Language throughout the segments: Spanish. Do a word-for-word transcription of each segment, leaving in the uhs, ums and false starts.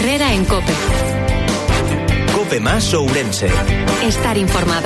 Herrera en COPE. COPE más Ourense. Estar informado.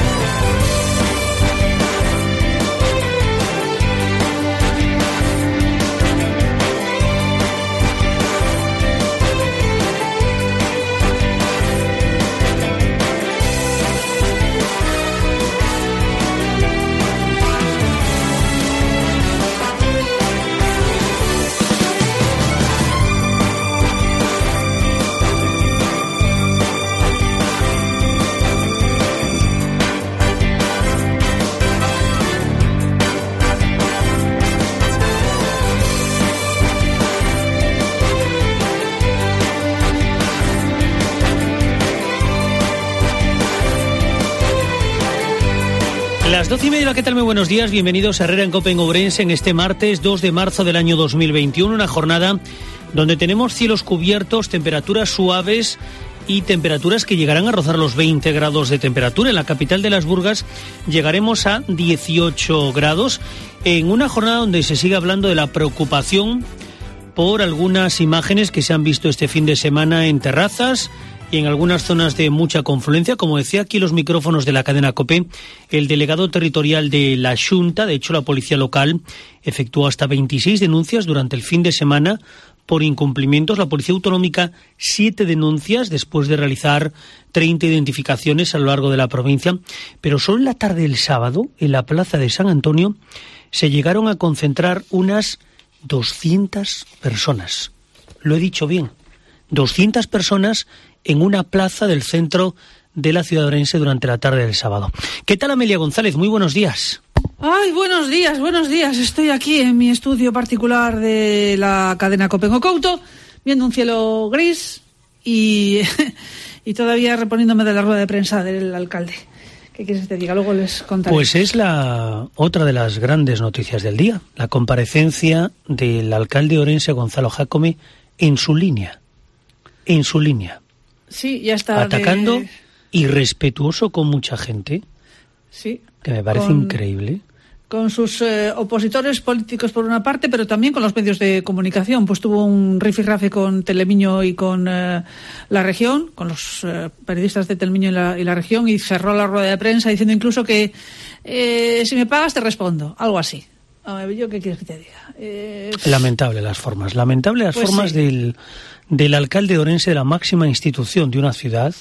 Las doce y media, ¿qué tal? Muy buenos días, bienvenidos a Herrera en COPE en Ourense en este martes dos de marzo del año dos mil veintiuno, una jornada donde tenemos cielos cubiertos, temperaturas suaves y temperaturas que llegarán a rozar los veinte grados de temperatura. En la capital de las Burgas llegaremos a dieciocho grados, en una jornada donde se sigue hablando de la preocupación por algunas imágenes que se han visto este fin de semana en terrazas y en algunas zonas de mucha confluencia. Como decía aquí los micrófonos de la cadena COPE, el delegado territorial de la Xunta, de hecho la policía local, efectuó hasta veintiséis denuncias durante el fin de semana por incumplimientos. La policía autonómica, siete denuncias después de realizar treinta identificaciones a lo largo de la provincia. Pero solo en la tarde del sábado, en la plaza de San Antonio, se llegaron a concentrar unas doscientas personas. Lo he dicho bien, doscientas personas en una plaza del centro de la ciudad de Ourense durante la tarde del sábado. ¿Qué tal, Amelia González? Muy buenos días. Ay, buenos días, buenos días. Estoy aquí en mi estudio particular de la cadena COPE en Ocouto, viendo un cielo gris y, y todavía reponiéndome de la rueda de prensa del alcalde. ¿Qué quieres que te diga? Luego les contaré. Pues es la otra de las grandes noticias del día, la comparecencia del alcalde de Ourense, Gonzalo Jácome, en su línea. En su línea. Sí, ya está. Atacando, de... irrespetuoso con mucha gente. Sí. Que me parece con, increíble. Con sus eh, opositores políticos por una parte, pero también con los medios de comunicación. Pues tuvo un rifirrafe con Telemiño y con eh, la región, con los eh, periodistas de Telemiño y la, y la región, y cerró la rueda de prensa diciendo incluso que eh, si me pagas te respondo, algo así. A ver, ¿yo qué quieres que te diga? Eh... Lamentable las formas, lamentable las pues formas sí. del, del alcalde de Ourense, de la máxima institución de una ciudad,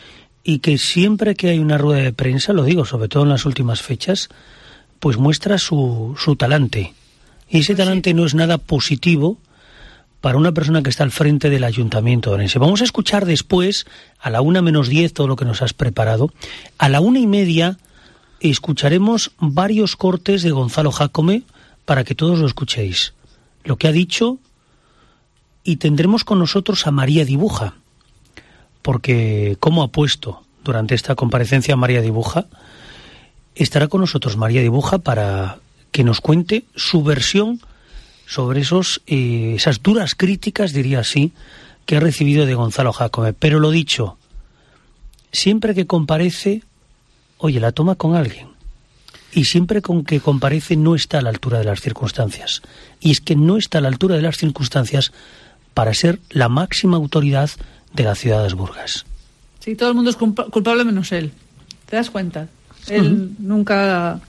y que siempre que hay una rueda de prensa, lo digo, sobre todo en las últimas fechas, pues muestra su, su talante. Y ese pues talante sí. no es nada positivo para una persona que está al frente del Ayuntamiento de Ourense. Vamos a escuchar después, a la una menos diez, todo lo que nos has preparado. A la una y media escucharemos varios cortes de Gonzalo Jácome para que todos lo escuchéis. Lo que ha dicho, y tendremos con nosotros a María Dibuja, porque como ha puesto durante esta comparecencia María Dibuja, estará con nosotros María Dibuja para que nos cuente su versión sobre esos eh, esas duras críticas, diría así, que ha recibido de Gonzalo Jácome. Pero lo dicho, siempre que comparece, oye, la toma con alguien. Y siempre con que comparece no está a la altura de las circunstancias. Y es que no está a la altura de las circunstancias para ser la máxima autoridad de la ciudad de las Burgas. Sí, todo el mundo es culpa- culpable menos él. ¿Te das cuenta? Él uh-huh. nunca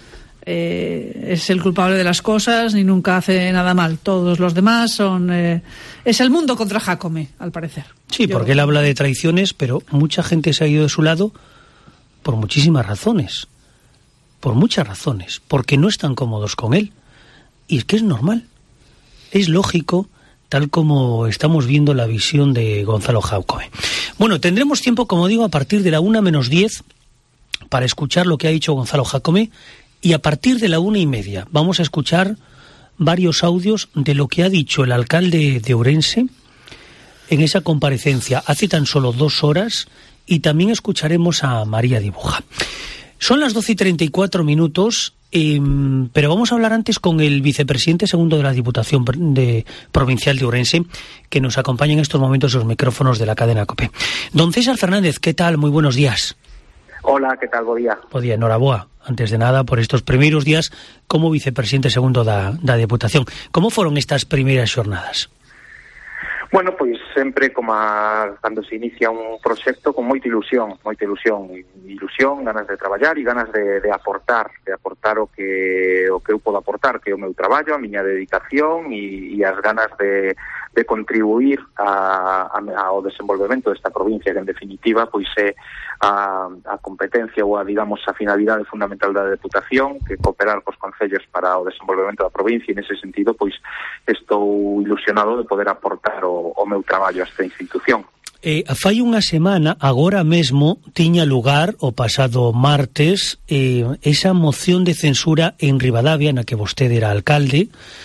eh, es el culpable de las cosas ni nunca hace nada mal. Todos los demás son... Eh, es el mundo contra Jácome, al parecer. Sí, Yo... porque él habla de traiciones, pero mucha gente se ha ido de su lado por muchísimas razones. Por muchas razones. Porque no están cómodos con él. Y es que es normal. Es lógico, tal como estamos viendo la visión de Gonzalo Jácome. Bueno, tendremos tiempo, como digo, a partir de la una menos diez para escuchar lo que ha dicho Gonzalo Jácome, y a partir de la una y media vamos a escuchar varios audios de lo que ha dicho el alcalde de Ourense en esa comparecencia hace tan solo dos horas, y también escucharemos a María Dibuja. Son las doce y treinta y cuatro minutos, eh, pero vamos a hablar antes con el vicepresidente segundo de la Diputación de, Provincial de Ourense, que nos acompaña en estos momentos los micrófonos de la cadena COPE. Don César Fernández, ¿qué tal? Muy buenos días. Hola, ¿qué tal? Bo día. Bo día, enhoraboa, antes de nada, por estos primeiros días como vicepresidente segundo da, da Deputación. Como foron estas primeiras xornadas? Bueno, pois sempre como a, cando se inicia un proxecto con moita ilusión, moita ilusión, ilusión, ganas de traballar e ganas de, de aportar, de aportar o que o que eu podo aportar, que é o meu traballo, a miña dedicación e, e as ganas de, de contribuir a, a, ao desenvolvemento desta provincia, que en definitiva pois é a, a competencia ou a, digamos, a finalidade fundamental da Deputación, que cooperar cos concellos para o desenvolvemento da provincia, e nese sentido pois estou ilusionado de poder aportar o, o meu traballo a esta institución. Eh, fai unha semana, agora mesmo, tiña lugar o pasado martes eh, esa moción de censura en Ribadavia, na que vostede era alcalde,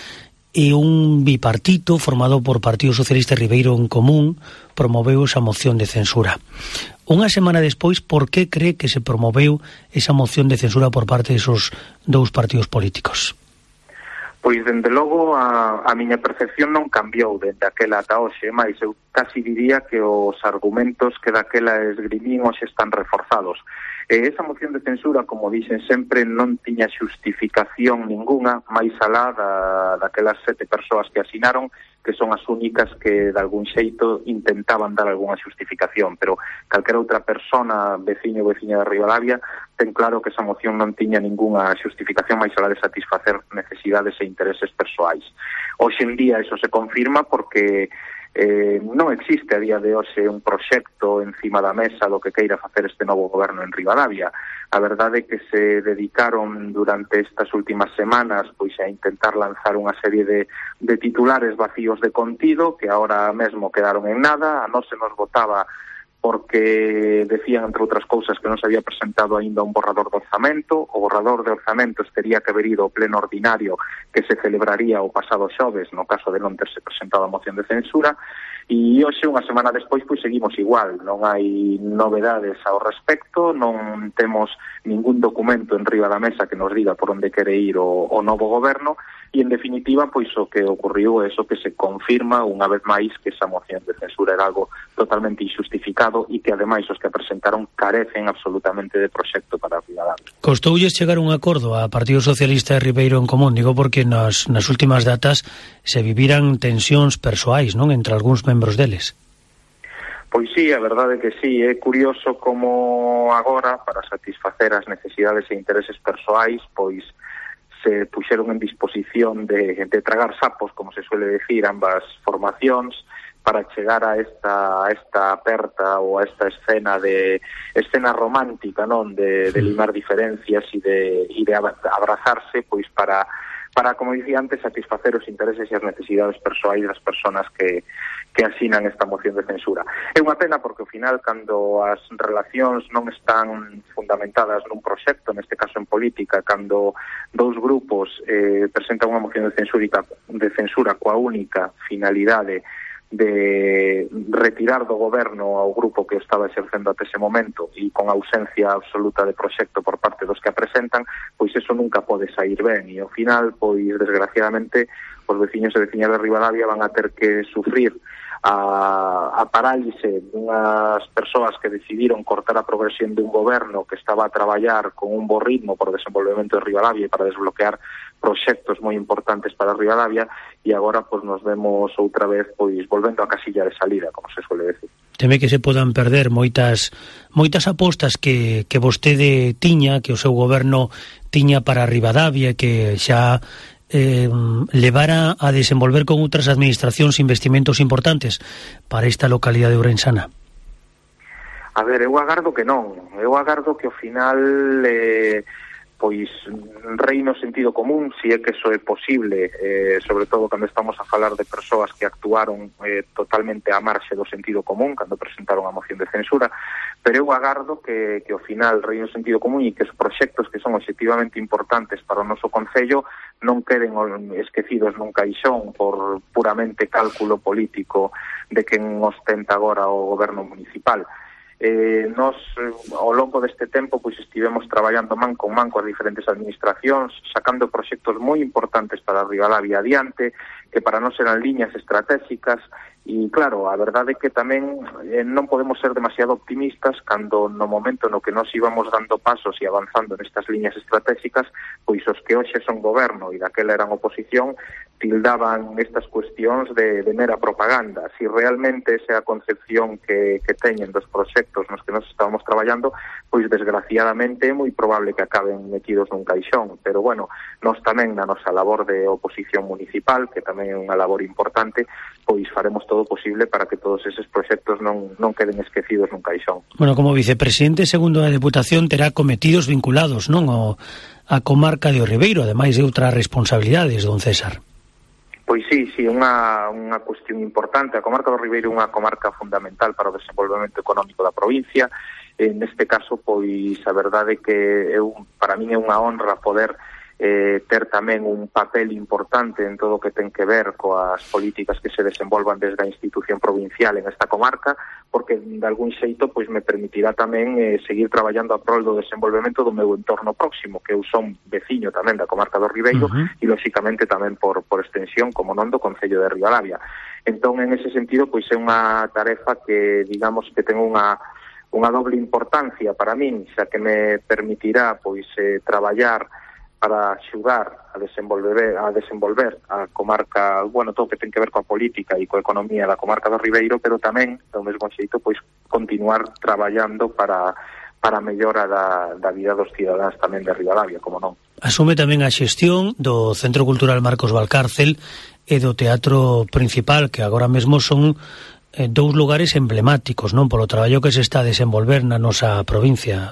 e un bipartito formado por Partido Socialista e Ribeiro en Común promoveu esa moción de censura. Unha semana despois, por que cree que se promoveu esa moción de censura por parte desos dous partidos políticos? Pois, dende logo, a, a miña percepción non cambiou dende aquela ata hoxe, mais eu casi diría que os argumentos que daquela esgrimín hoxe están reforzados. E esa moción de censura, como dixen sempre, non tiña xustificación ninguna, máis alá da, daquelas sete persoas que asinaron, que son as únicas que de algún xeito intentaban dar algunha xustificación, pero calquera outra persona, veciño ou veciña de Ribadavia, ten claro que esa moción non tiña ningunha xustificación máis alá de satisfacer necesidades e intereses persoais. Hoxe en día eso se confirma porque Eh, non existe a día de hoxe un proxecto encima da mesa do que queira facer este novo goberno en Ribadavia. A verdade é que se dedicaron durante estas últimas semanas pois a intentar lanzar unha serie de, de titulares vacíos de contido que ahora mesmo quedaron en nada. A nós se nos votaba porque decían, entre outras cousas, que non se había presentado aínda un borrador de orzamento. O borrador de orzamento tería que haber ido ao pleno ordinario que se celebraría o pasado xoves, no caso de non terse presentado a moción de censura, e hoxe, unha semana despois, pois seguimos igual. Non hai novedades ao respecto, non temos ningún documento en riba da mesa que nos diga por onde quere ir o, o novo goberno, e en definitiva, pois o que ocurriu é eso, que se confirma unha vez máis que esa moción de censura era algo totalmente injustificado e que ademais os que a presentaron carecen absolutamente de proxecto para a Ribadavia. Costoulles chegar a un acordo a Partido Socialista e Ribeiro en Común, digo porque nas, nas últimas datas se viviran tensións persoais, non, entre algúns membros deles. Pois sí, a verdade é que sí, é curioso como agora, para satisfacer as necesidades e intereses persoais, pois se puxeron en disposición de, de tragar sapos, como se suele decir, ambas formacións, para chegar a esta a esta aperta ou a esta escena de escena romántica, non, de, de limar diferencias e de, e de abrazarse, pois para para, como dicía antes, satisfacer os intereses e as necesidades persoais das persoas que, que asinan esta moción de censura. É unha pena porque, ao final, cando as relacións non están fundamentadas nun proxecto, neste caso en política, cando dous grupos eh, presentan unha moción de censura, de censura coa única finalidade de retirar do goberno ao grupo que o estaba exercendo até ese momento e con ausencia absoluta de proxecto por parte dos que a presentan, pois eso nunca pode sair ben e ao final, pois desgraciadamente, os veciños e veciñas de Ribadavia van a ter que sufrir a, a parálise dunhas persoas que decidiron cortar a progresión dun goberno que estaba a traballar con un bo ritmo por desenvolvemento de Ribadavia e para desbloquear proxectos moi importantes para Ribadavia e agora pois nos vemos outra vez pois volvendo a casilla de salida, como se suele decir. Teme que se podan perder moitas moitas apostas que, que vostede tiña, que o seu goberno tiña para Ribadavia, que xa eh, levara a desenvolver con outras administracións investimentos importantes para esta localidade ourensana? A ver, eu agardo que non. Eu agardo que ao final eh, pois reino sentido común, si é que eso é posible, eh, sobre todo cando estamos a falar de persoas que actuaron eh, totalmente a marxe do sentido común cando presentaron a moción de censura, pero eu agardo que, que ao final reino sentido común e que os proxectos que son obxectivamente importantes para o noso concello non queden esquecidos nun caixón por puramente cálculo político de quen ostenta agora o goberno municipal. Eh, nos, ao longo deste tempo, pois estivemos traballando man con man coas diferentes administracións, sacando proxectos moi importantes para Ribadavia adiante, que para nós eran liñas estratégicas, e claro, a verdade é que tamén eh, non podemos ser demasiado optimistas cando no momento no que nos íbamos dando pasos e avanzando nestas liñas estratégicas, pois os que hoxe son goberno e daquela eran oposición, tildaban estas cuestións de, de mera propaganda. Si realmente esa é a concepción que, que teñen dos proxectos nos que nos estábamos traballando, pois desgraciadamente é moi probable que acaben metidos nun caixón. Pero bueno, nós tamén na nosa labor de oposición municipal, que tamén é unha labor importante, pois faremos todo o posible para que todos eses proxectos non, non queden esquecidos nun caixón. Bueno, como vicepresidente segundo da Deputación terá cometidos vinculados, non, ao, a comarca de O Ribeiro, ademais de outras responsabilidades, don César. Pois sí, sí, unha, unha cuestión importante. A comarca do Ribeiro é unha comarca fundamental para o desenvolvemento económico da provincia. En este caso, pois, a verdade é que eu, para min é unha honra poder eh, ter tamén un papel importante en todo o que ten que ver coas políticas que se desenvolvan desde a institución provincial en esta comarca, porque de algún xeito pois me permitirá tamén eh, seguir traballando a prol do desenvolvemento do meu entorno próximo, que eu son veciño tamén da comarca do Ribeiro, uh-huh. e lóxicamente tamén por, por extensión, como non, do Concello de Ribadavia. Entón, en ese sentido, pois é unha tarefa que, digamos, que ten unha unha doble importancia para min, xa que me permitirá pois eh, traballar para axudar a desenvolver a desenvolver a comarca, bueno, todo o que ten que ver coa política e coa economía da comarca do Ribeiro, pero tamén, do mesmo xeito, pois continuar traballando para para a mellora da, da vida dos cidadáns tamén de Ribadavia, como non. Asume tamén a xestión do Centro Cultural Marcos Valcárcel e do Teatro Principal, que agora mesmo son eh, dous lugares emblemáticos, non, polo traballo que se está a desenvolver na nosa provincia.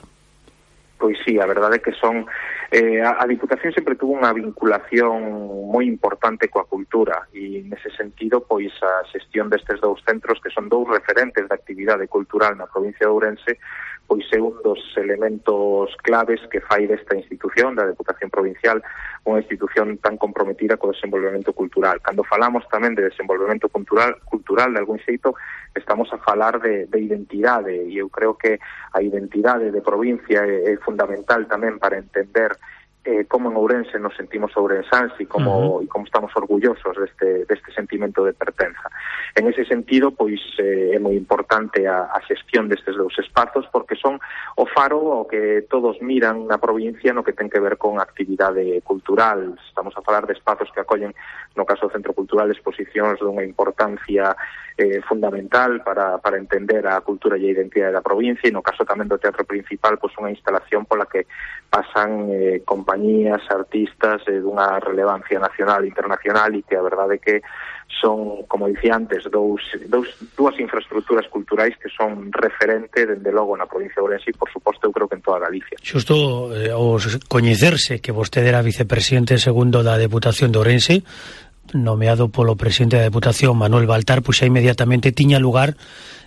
Pois sí, a verdade é que son eh, a, a Diputación sempre tuvo unha vinculación moi importante coa cultura e nese sentido pois a xestión destes dous centros que son dous referentes da actividade cultural na provincia de Ourense pois é un dos elementos claves que fai desta institución, da Deputación Provincial, unha institución tan comprometida co desenvolvemento cultural. Cando falamos tamén de desenvolvemento cultural, cultural de algún xeito, estamos a falar de, de identidade, e eu creo que a identidade de provincia é, é fundamental tamén para entender eh, como en Ourense nos sentimos ourensáns e como, uh-huh. e como estamos orgullosos deste, deste sentimento de pertenza. En ese sentido, pois eh, é moi importante a, a xestión destes dous espazos porque son o faro ao que todos miran na provincia no que ten que ver con actividade cultural. Estamos a falar de espazos que acollen, no caso do Centro Cultural, exposicións dunha importancia eh, fundamental para, para entender a cultura e a identidade da provincia, e no caso tamén do Teatro Principal, pois unha instalación pola que pasan eh, compañías, artistas eh, dunha relevancia nacional e internacional, e que a verdade é que son, como dicía antes, dous, dous, dúas infraestructuras culturais que son referente, dende logo, na provincia de Ourense e, por suposto, eu creo que en toda Galicia. Xusto eh, os coñecerse que vostede era vicepresidente segundo da Deputación de Ourense, nomeado polo presidente da Deputación, Manuel Baltar, pois xa inmediatamente tiña lugar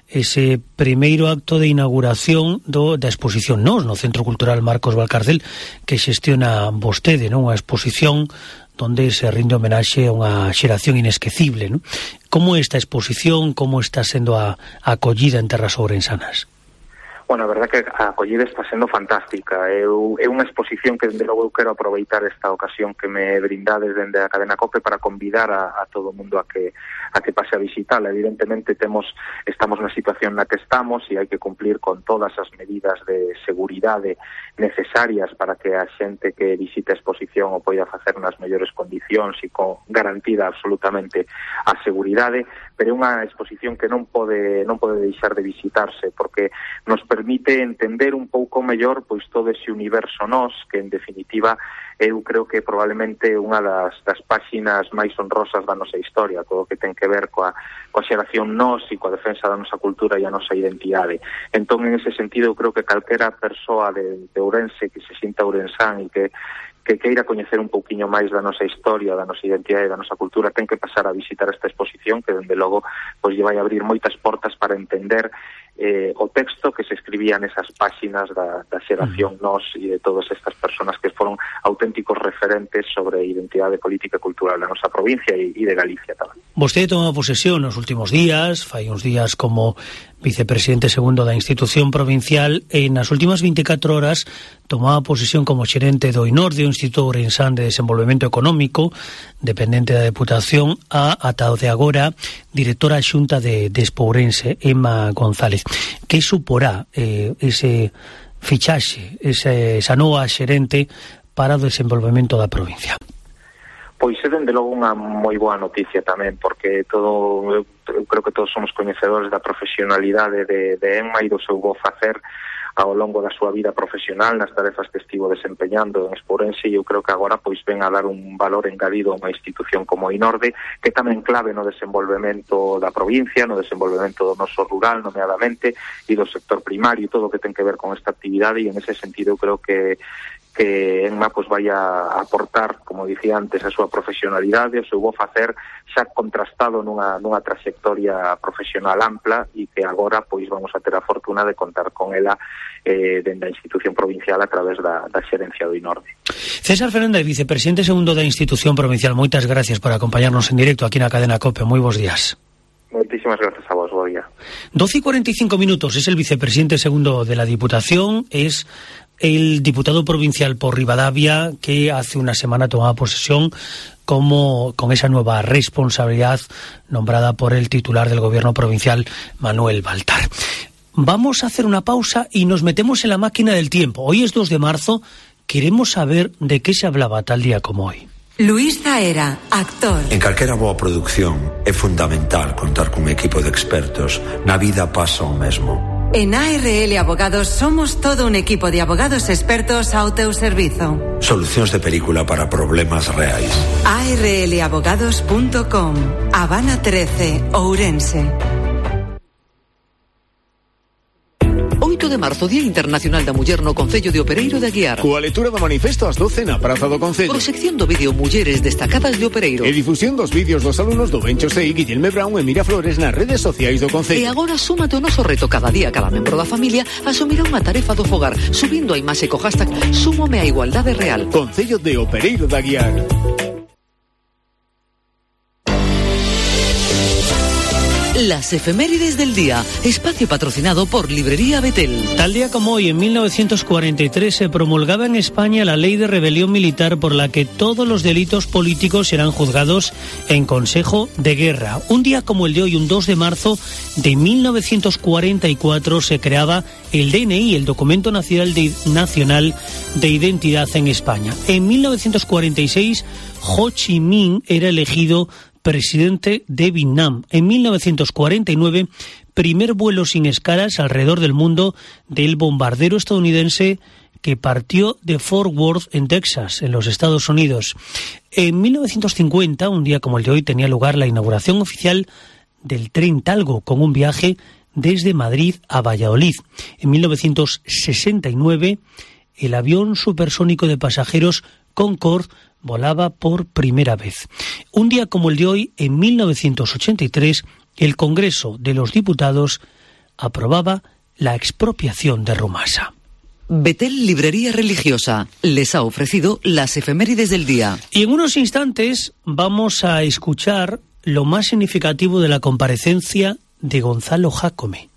ese primeiro acto de inauguración do, da exposición Nos, no Centro Cultural Marcos Valcárcel, que xestiona vostede, non? Unha exposición donde se rinde homenaxe a unha xeración inesquecible, non? Como é esta exposición, como está sendo a, a acollida en terras ourensanas? Bueno, a verdade que a acollida está sendo fantástica. Eu, é unha exposición que, dende logo, eu quero aproveitar esta ocasión que me brindades dende a cadena COPE para convidar a, a todo o mundo a que a que pase a visitala. Evidentemente, temos estamos na situación na que estamos e hai que cumplir con todas as medidas de seguridade necesarias para que a xente que visite a exposición o poida facer nas mellores condicións e con garantida absolutamente a seguridade, pero é unha exposición que non pode non pode deixar de visitarse, porque nos permite entender un pouco mellor pois todo ese universo Nos, que en definitiva eu creo que probablemente unha das, das páxinas máis honrosas da nosa historia, todo o que ten que ver coa, coa xeración Nos e coa defensa da nosa cultura e a nosa identidade. Entón, en ese sentido, eu creo que calquera persoa de, de Ourense que se sinta ourensán e que que queira coñecer un pouquiño máis da nosa historia, da nosa identidade e da nosa cultura, ten que pasar a visitar esta exposición que, dende logo, pois lle vai abrir moitas portas para entender eh, o texto que se escribía nesas páxinas da, da xeración Nos e de todas estas personas que foron auténticos referentes sobre a identidade política e cultural da nosa provincia e, e de Galicia tamén. Vostede tomou posesión nos últimos días, fai uns días como vicepresidente segundo da institución provincial, e nas últimas vinte e catro horas tomaba posesión como xerente do INORDE, o Instituto Ourensán de Desenvolvemento Económico, dependente da Deputación, a ata o de agora directora xunta de, de Expo Ourense, Emma González. Que suporá eh, ese fichaxe, ese, esa nova xerente para o desenvolvemento da provincia? Pois é, dende logo, unha moi boa noticia tamén, porque todo, eu, eu creo que todos somos coñecedores da profesionalidade de, de Emma e do seu bo facer ao longo da súa vida profesional nas tarefas que estivo desempeñando en Espourense, e eu creo que agora pois ven a dar un valor engadido a unha institución como Inorde, que tamén clave no desenvolvemento da provincia, no desenvolvemento do noso rural, nomeadamente, e do sector primario, todo o que ten que ver con esta actividade, e en ese sentido eu creo que que Enma pues vai a aportar, como dicía antes, a súa profesionalidade, o seu bo facer xa contrastado nunha, nunha trayectoria profesional ampla, e que agora pois vamos a ter a fortuna de contar con ela eh, dende a institución provincial a través da, da xerencia do Inorde. César Fernández, vicepresidente segundo da institución provincial, moitas gracias por acompañarnos en directo aquí na cadena COPE. Moi bons días. Muchísimas gracias a vos, bo día. doce y cuarenta y cinco minutos, es el vicepresidente segundo de la Diputación, es el diputado provincial por Rivadavia, que hace una semana tomaba posesión como con esa nueva responsabilidad nombrada por el titular del gobierno provincial, Manuel Baltar. Vamos a hacer una pausa y nos metemos en la máquina del tiempo. Hoy es dos de marzo, queremos saber de qué se hablaba tal día como hoy. Luís Zaera, actor. En calquera boa produción é fundamental contar cun equipo de expertos. Na vida pasa o mesmo. En A R L Abogados somos todo un equipo de abogados expertos ao teu servizo. Solucións de película para problemas reais. A R L abogados punto com, Habana trece, Ourense. oito de marzo, Día Internacional da Muller no Concello de Opereiro de Aguiar. Coa lectura do manifesto ás doce na Praza do Concello. Proxección do vídeo Mulleres destacadas de Opereiro. E difusión dos vídeos dos alumnos do Bencho Sei, Guillerme Brown e Miraflores nas redes sociais do Concello. E agora súmate o noso reto. Cada día cada membro da familia asumirá unha tarefa do fogar, subindo a imaxe co hashtag Súmome a Igualdade Real. Concello de Opereiro de Aguiar. Las efemérides del día, espacio patrocinado por Librería Betel. Tal día como hoy, en mil novecientos cuarenta y tres, se promulgaba en España la ley de rebelión militar por la que todos los delitos políticos serán juzgados en Consejo de Guerra. Un día como el de hoy, un dos de marzo de mil novecientos cuarenta y cuatro, se creaba el D N I, el Documento Nacional de, Nacional de Identidad en España. En mil novecientos cuarenta y seis, Ho Chi Minh era elegido presidente de Vietnam. En mil novecientos cuarenta y nueve, primer vuelo sin escalas alrededor del mundo del bombardero estadounidense que partió de Fort Worth, en Texas, en los Estados Unidos. En mil novecientos cincuenta, un día como el de hoy, tenía lugar la inauguración oficial del tren Talgo, con un viaje desde Madrid a Valladolid. En mil novecientos sesenta y nueve, el avión supersónico de pasajeros Concorde volaba por primera vez. Un día como el de hoy, en mil novecientos ochenta y tres, el Congreso de los Diputados aprobaba la expropiación de Rumasa. Betel Librería Religiosa les ha ofrecido las efemérides del día. Y en unos instantes vamos a escuchar lo más significativo de la comparecencia de Gonzalo Jácome.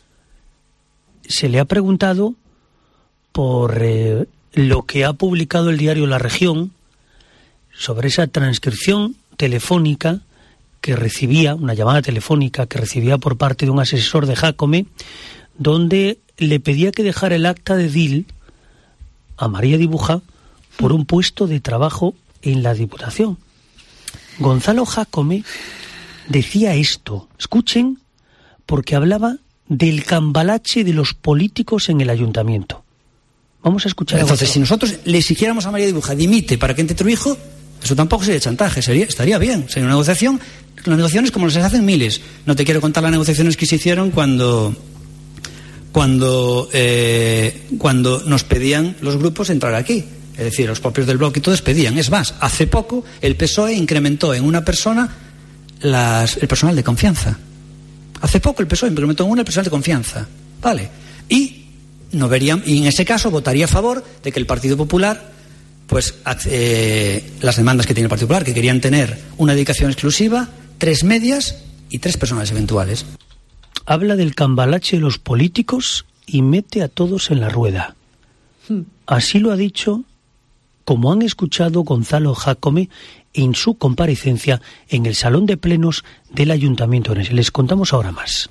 Se le ha preguntado por eh, lo que ha publicado el diario La Región sobre esa transcripción telefónica que recibía, una llamada telefónica que recibía por parte de un asesor de Jácome, donde le pedía que dejara el acta de edil a María Dibuja por un puesto de trabajo en la Diputación. Gonzalo Jácome decía esto, escuchen, porque hablaba del cambalache de los políticos en el ayuntamiento. Vamos a escuchar. Entonces, a si nosotros le exigiéramos a María Dibuja, dimite para que entre tu hijo, eso tampoco sería chantaje, sería, estaría bien. Sería una negociación. Las negociaciones como se hacen miles. No te quiero contar las negociaciones que se hicieron cuando cuando eh, cuando nos pedían los grupos entrar aquí. Es decir, los propios del bloque y todos pedían. Es más, hace poco el P S O E incrementó en una persona las, el personal de confianza. Hace poco el P S O E incrementó en una el personal de confianza. Vale. Y no verían, y en ese caso votaría a favor de que el Partido Popular, pues eh, las demandas que tiene el Partido Popular, que querían tener una dedicación exclusiva, tres medias y tres personales eventuales. Habla del cambalache de los políticos y mete a todos en la rueda. Así lo ha dicho, como han escuchado, Gonzalo Jácome en su comparecencia en el Salón de Plenos del Ayuntamiento de Orense. Les contamos ahora más.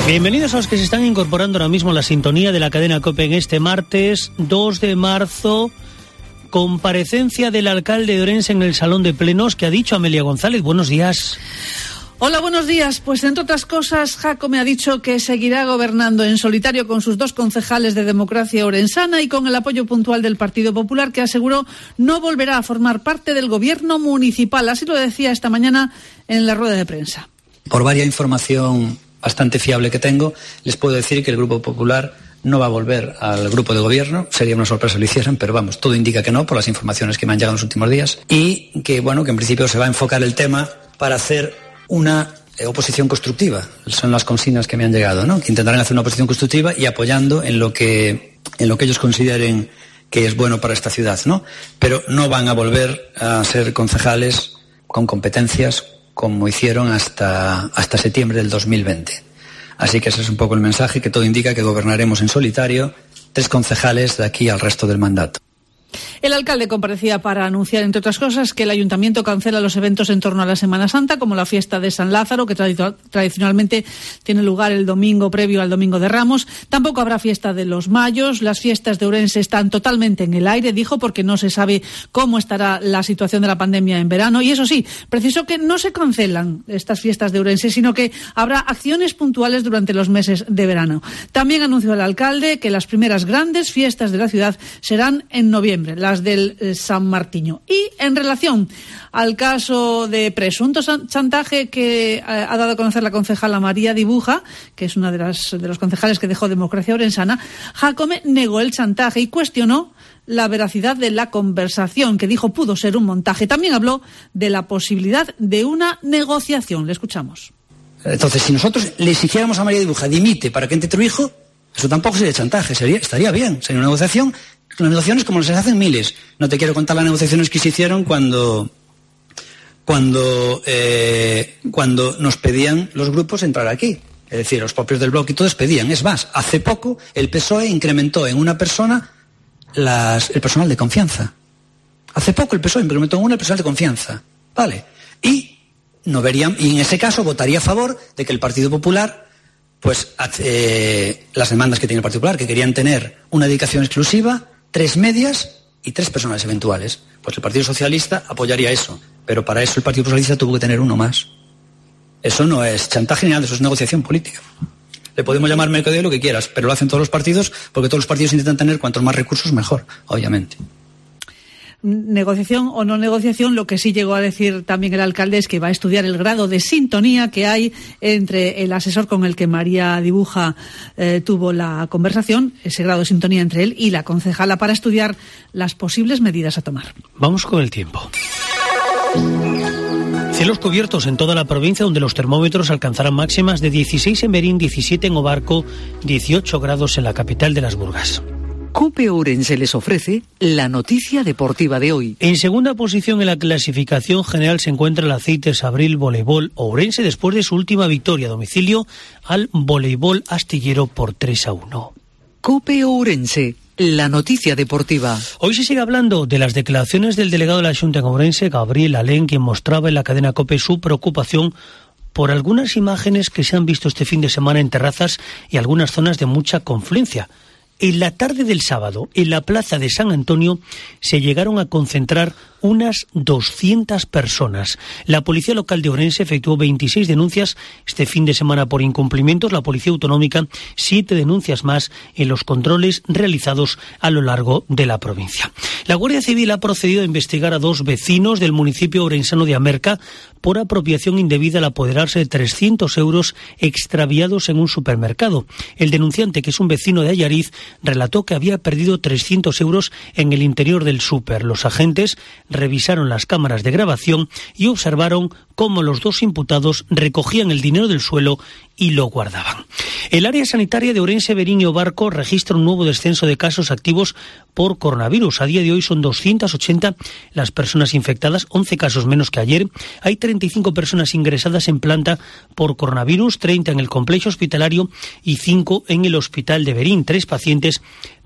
Bienvenidos a los que se están incorporando ahora mismo a la sintonía de la cadena COPE en este martes dos de marzo. Comparecencia del alcalde de Orense en el Salón de Plenos. ¿Qué ha dicho Amelia González? Buenos días. Hola, buenos días. Pues entre otras cosas, Jácome ha dicho que seguirá gobernando en solitario con sus dos concejales de Democracia Orensana y con el apoyo puntual del Partido Popular, que aseguró no volverá a formar parte del gobierno municipal. Así lo decía esta mañana en la rueda de prensa. Por varias información bastante fiable que tengo, les puedo decir que el Grupo Popular no va a volver al grupo de gobierno. Sería una sorpresa si lo hicieran, pero vamos, todo indica que no, por las informaciones que me han llegado en los últimos días. Y que, bueno, que en principio se va a enfocar el tema para hacer una eh, oposición constructiva. Son las consignas que me han llegado, ¿no? Que intentarán hacer una oposición constructiva y apoyando en lo que, en lo que ellos consideren que es bueno para esta ciudad, ¿no? Pero no van a volver a ser concejales con competencias como hicieron hasta, hasta septiembre del dos mil veinte. Así que ese es un poco el mensaje, que todo indica que gobernaremos en solitario, tres concejales de aquí al resto del mandato. El alcalde comparecía para anunciar, entre otras cosas, que el ayuntamiento cancela los eventos en torno a la Semana Santa, como la fiesta de San Lázaro, que trad- tradicionalmente tiene lugar el domingo previo al Domingo de Ramos. Tampoco habrá fiesta de los Mayos. Las fiestas de Ourense están totalmente en el aire, dijo, porque no se sabe cómo estará la situación de la pandemia en verano. Y eso sí, precisó que no se cancelan estas fiestas de Ourense, sino que habrá acciones puntuales durante los meses de verano. También anunció el alcalde que las primeras grandes fiestas de la ciudad serán en noviembre, las del eh, San Martiño. Y en relación al caso de presunto chantaje que eh, ha dado a conocer la concejala María Dibuja, que es una de las de los concejales que dejó Democracia Orensana, Jácome negó el chantaje y cuestionó la veracidad de la conversación, que dijo pudo ser un montaje. También habló de la posibilidad de una negociación. Le escuchamos. Entonces, si nosotros le exigiéramos a María Dibuja dimite para que entre tu hijo, eso tampoco sería chantaje, sería, estaría bien, sería una negociación. Las negociaciones como se hacen miles. No te quiero contar las negociaciones que se hicieron cuando cuando eh, cuando nos pedían los grupos entrar aquí. Es decir, los propios del bloque y todos pedían. Es más, hace poco el P S O E incrementó en una persona las, el personal de confianza. Hace poco el P S O E incrementó en una el personal de confianza. Vale. Y no verían, y en ese caso votaría a favor de que el Partido Popular, pues eh, las demandas que tiene el Partido Popular, que querían tener una dedicación exclusiva, tres medias y tres personas eventuales. Pues el Partido Socialista apoyaría eso, pero para eso el Partido Socialista tuvo que tener uno más. Eso no es chantaje ni nada, eso es negociación política. Le podemos llamar mercadeo lo que quieras, pero lo hacen todos los partidos, porque todos los partidos intentan tener cuantos más recursos mejor, obviamente. Negociación o no negociación, lo que sí llegó a decir también el alcalde es que va a estudiar el grado de sintonía que hay entre el asesor con el que María Dibuja eh, tuvo la conversación, ese grado de sintonía entre él y la concejala, para estudiar las posibles medidas a tomar. Vamos con el tiempo. Cielos cubiertos en toda la provincia, donde los termómetros alcanzarán máximas de dieciséis en Berín, diecisiete en Obarco, dieciocho grados en la capital de las Burgas. COPE Ourense les ofrece la noticia deportiva de hoy. En segunda posición en la clasificación general se encuentra el Aceites Abril Voleibol Ourense, después de su última victoria a domicilio al Voleibol Astillero por tres a uno. COPE Ourense, la noticia deportiva. Hoy se sigue hablando de las declaraciones del delegado de la Xunta en Ourense, Gabriel Alén, quien mostraba en la cadena COPE su preocupación por algunas imágenes que se han visto este fin de semana en terrazas y algunas zonas de mucha confluencia. En la tarde del sábado, en la plaza de San Antonio, se llegaron a concentrar unas doscientas personas. La policía local de Ourense efectuó veintiséis denuncias este fin de semana por incumplimientos. La policía autonómica, siete denuncias más en los controles realizados a lo largo de la provincia. La Guardia Civil ha procedido a investigar a dos vecinos del municipio ourensano de Amerca por apropiación indebida al apoderarse de trescientos euros extraviados en un supermercado. El denunciante, que es un vecino de Allariz, relató que había perdido trescientos euros en el interior del súper. Los agentes revisaron las cámaras de grabación y observaron cómo los dos imputados recogían el dinero del suelo y lo guardaban. El área sanitaria de Ourense, Berín y Obarco registra un nuevo descenso de casos activos por coronavirus. A día de hoy son doscientas ochenta las personas infectadas, once casos menos que ayer. Hay treinta y cinco personas ingresadas en planta por coronavirus, treinta en el complejo hospitalario y cinco en el hospital de Berín. Tres pacientes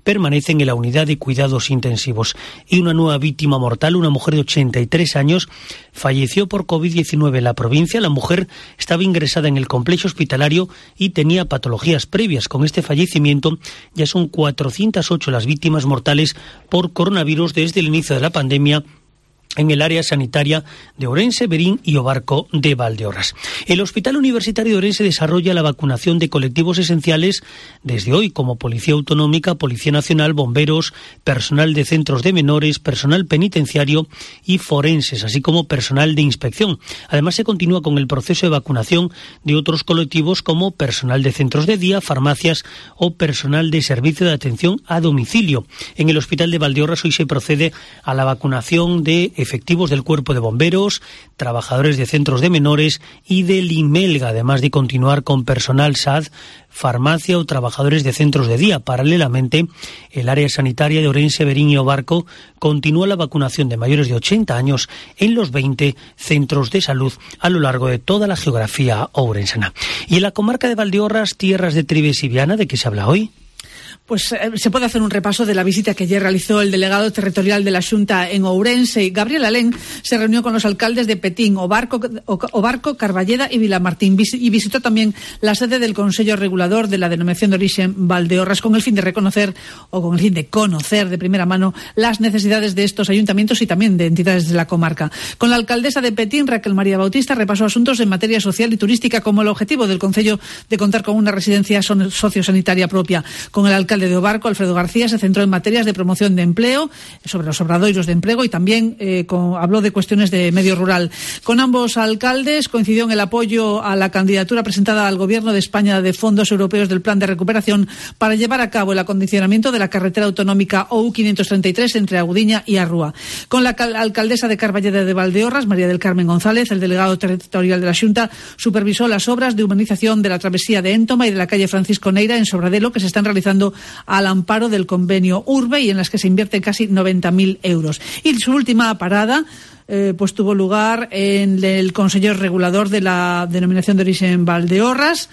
permanecen en la unidad de cuidados intensivos. Y una nueva víctima mortal, una mujer de ochenta y tres años, falleció por covid diecinueve en la provincia. La mujer estaba ingresada en el complejo hospitalario y tenía patologías previas. Con este fallecimiento ya son cuatrocientas ocho las víctimas mortales por coronavirus desde el inicio de la pandemia en el área sanitaria de Ourense, Verín y Obarco de Valdeorras. El Hospital Universitario de Ourense desarrolla la vacunación de colectivos esenciales desde hoy, como Policía Autonómica, Policía Nacional, bomberos, personal de centros de menores, personal penitenciario y forenses, así como personal de inspección. Además, se continúa con el proceso de vacunación de otros colectivos como personal de centros de día, farmacias o personal de servicio de atención a domicilio. En el Hospital de Valdeorras hoy se procede a la vacunación de efectivos del Cuerpo de Bomberos, trabajadores de centros de menores y del IMELGA, además de continuar con personal S A D, farmacia o trabajadores de centros de día. Paralelamente, el área sanitaria de Ourense, Verín y Obarco continúa la vacunación de mayores de ochenta años en los veinte centros de salud a lo largo de toda la geografía ourensana. Y en la comarca de Valdeorras, tierras de Trives y Viana, ¿de qué se habla hoy? Pues eh, se puede hacer un repaso de la visita que ayer realizó el delegado territorial de la Xunta en Ourense. Gabriel Alén se reunió con los alcaldes de Petín, Obarco, Obarco, Carballeda y Vilamartín y visitó también la sede del Consejo Regulador de la Denominación de Origen Valdeorras con el fin de reconocer o con el fin de conocer de primera mano las necesidades de estos ayuntamientos y también de entidades de la comarca. Con la alcaldesa de Petín, Raquel María Bautista, repasó asuntos en materia social y turística como el objetivo del Concello de contar con una residencia sociosanitaria propia. Con el alcalde de Obarco, Alfredo García, se centró en materias de promoción de empleo, sobre los obradoiros de empleo y también eh, con, habló de cuestiones de medio rural. Con ambos alcaldes coincidió en el apoyo a la candidatura presentada al Gobierno de España de fondos europeos del Plan de Recuperación para llevar a cabo el acondicionamiento de la carretera autonómica O U quinientos treinta y tres entre Agudiña y Arrúa. Con la alcaldesa de Carballeda de Valdeorras, María del Carmen González, el delegado territorial de la Xunta supervisó las obras de humanización de la travesía de Éntoma y de la calle Francisco Neira en Sobradelo que se están realizando al amparo del convenio Urbe y en las que se invierten casi noventa mil euros. Y su última parada eh, pues tuvo lugar en el Consejo Regulador de la Denominación de Origen Valdeorras,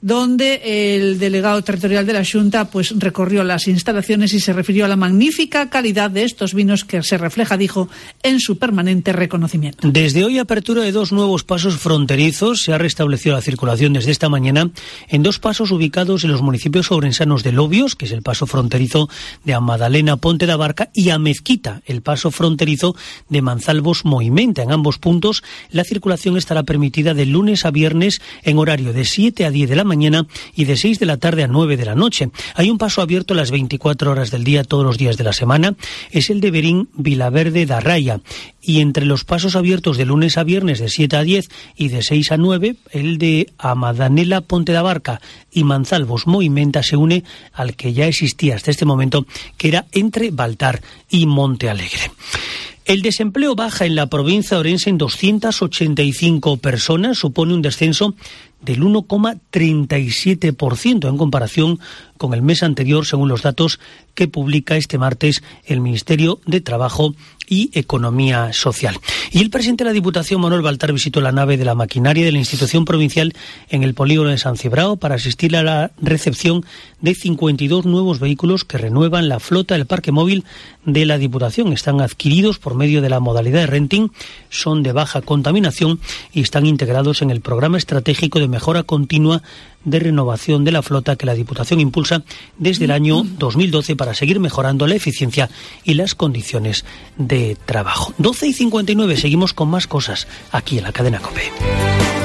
donde el delegado territorial de la Xunta pues recorrió las instalaciones y se refirió a la magnífica calidad de estos vinos que se refleja, dijo, en su permanente reconocimiento. Desde hoy, apertura de dos nuevos pasos fronterizos. Se ha restablecido la circulación desde esta mañana en dos pasos ubicados en los municipios ourensanos de Lobios, que es el paso fronterizo de Amadalena, Ponte da Barca, y a Mezquita, el paso fronterizo de Manzalbos, Moimenta. En ambos puntos la circulación estará permitida de lunes a viernes en horario de siete a diez de la mañana y de seis de la tarde a nueve de la noche. Hay un paso abierto las veinticuatro horas del día todos los días de la semana, es el de Verín Vilaverde da Raya, y entre los pasos abiertos de lunes a viernes de siete a diez y de seis a nueve, el de Amadanela, Ponte da Barca y Manzalbos, Moimenta se une al que ya existía hasta este momento, que era entre Baltar y Monte Alegre. El desempleo baja en la provincia de Ourense en doscientas ochenta y cinco personas, supone un descenso del uno coma treinta y siete por ciento en comparación con el mes anterior, según los datos que publica este martes el Ministerio de Trabajo y Economía Social. Y el presidente de la Diputación, Manuel Baltar, visitó la nave de la maquinaria de la institución provincial en el polígono de San Cibrao para asistir a la recepción de cincuenta y dos nuevos vehículos que renuevan la flota del parque móvil de la Diputación. Están adquiridos por medio de la modalidad de renting, son de baja contaminación y están integrados en el programa estratégico de mejora continua de renovación de la flota que la Diputación impulsa desde el año dos mil doce para seguir mejorando la eficiencia y las condiciones de trabajo. doce y cincuenta y nueve, seguimos con más cosas aquí en la cadena COPE.